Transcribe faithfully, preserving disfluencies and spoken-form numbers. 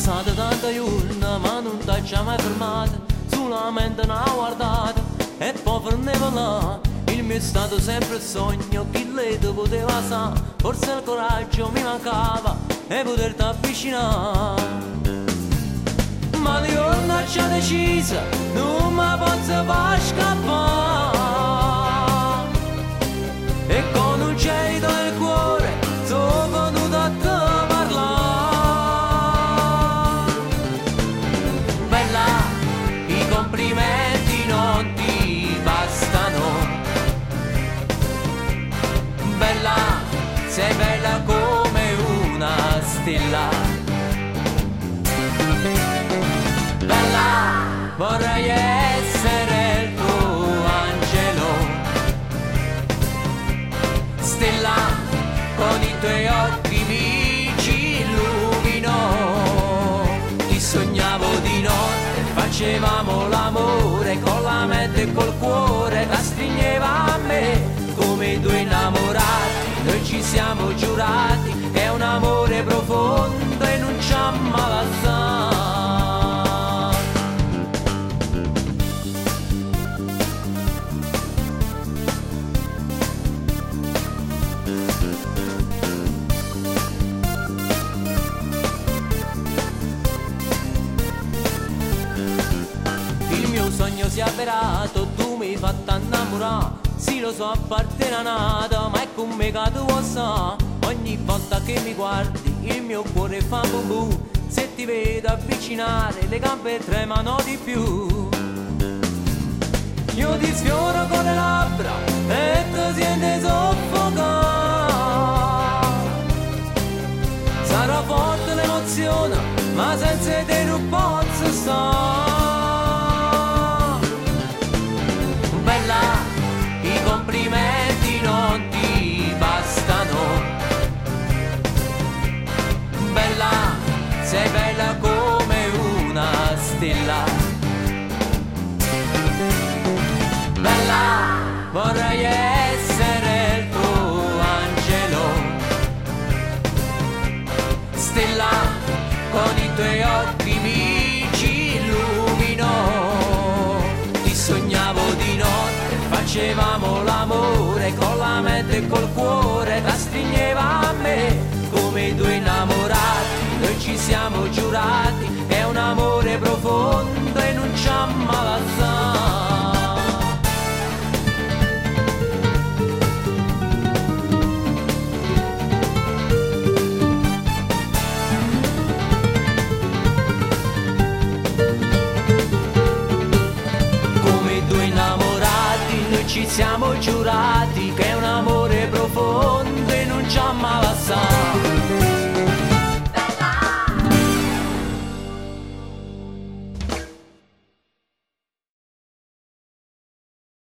passati tanti giorni ma non ti ha mai fermato, solamente una guardata e poi prendeva là. Il mio è stato sempre il sogno che lei ti poteva sa, forse il coraggio mi mancava e poterti avvicinare. Ma di giorno ci ha deciso, non mi posso far scappare, e con un gelo nel cuore sono venuto a te parlare. Bella, i complimenti non ti bastano, bella, sei bella come una stella. Bella, vorrei essere il tuo angelo, stella, con i tuoi occhi mi ci illumino. Ti sognavo di notte, facevamo l'amore con la mente e col cuore, la stringeva a me come due innamorati. Noi ci siamo giurati che è un amore profondo e non ci ammalazzare. Il mio sogno si è avverato, tu mi hai fatto innamorare. Sì, lo so, a parte la nata, ma è come che tu vuoi sa. Ogni volta che mi guardi il mio cuore fa bum bum, se ti vedo avvicinare le gambe tremano di più. Io ti sfioro con le labbra e ti senti soffocare. Sarà forte l'emozione ma senza te non posso stare. Bella, i complimenti non ti bastano, bella, sei bella come una stella. Bella, vorrei essere il tuo angelo, stella, con i tuoi occhi mi ci illumino. Ti sognavo di notte, facevamo l'amore con la mente e col cuore, la stringeva a me come due innamorati. Noi ci siamo giurati che è un amore profondo e non ci ammalazzare. Ci siamo giurati che è un amore profondo e non ci ammalazzare.